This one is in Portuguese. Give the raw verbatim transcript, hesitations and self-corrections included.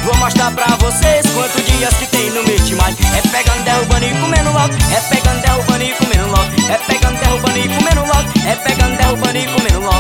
Vou mostrar pra vocês quantos dias que tem no mês de maio. É pegando, derrubando e comendo logo. É pegando, derrubando e comendo logo. É pegando, derrubando e comendo logo. É pegando, derrubando e comendo logo.